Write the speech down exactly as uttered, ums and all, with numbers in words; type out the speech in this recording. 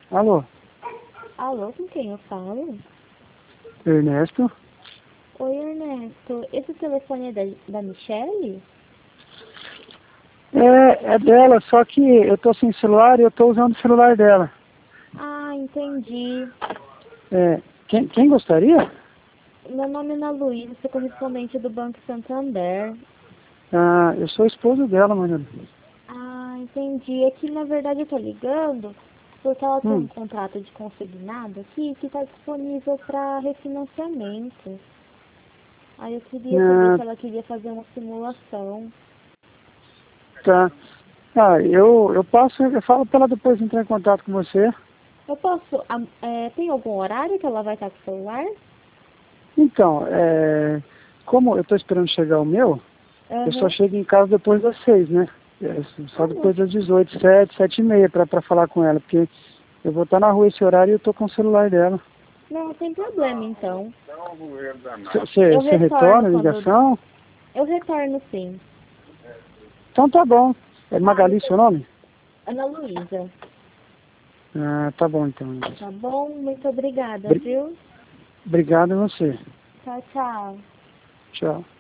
Alô, Alô, com quem eu falo? Ernesto? Oi, Ernesto. Esse telefone é da, da Michele? É, é dela, só que eu tô sem celular e eu tô usando o celular dela. Ah, entendi. É, quem, quem gostaria? Meu nome é Ana Luísa, sou correspondente do Banco Santander. Ah, eu sou esposo dela, Mariana. Ah, entendi. É que, na verdade, eu tô ligando porque ela tem um Hum, contrato de consignado aqui que está disponível para refinanciamento. Aí eu queria saber ah, se ela queria fazer uma simulação. tá. Ah, eu, eu passo, eu falo pra ela depois entrar em contato com você. Eu posso... ah, é, tem algum horário que ela vai estar com o celular? Então, é, como eu tô esperando chegar o meu, eu só Aham. chego em casa depois das seis, né? É, Ah, só não. depois das dezoito, sete, sete e meia pra, pra falar com ela, porque eu vou estar na rua esse horário e eu tô com o celular dela. Não, tem problema, então. Você Eu você retorno retorna a quando... ligação? Eu retorno, sim. Então tá bom. É Ah, Magali muito... seu nome? Ana Luísa. Ah, tá bom então. Tá bom? Muito obrigada, Bri- viu? Obrigado a você. Tchau, tchau. Tchau.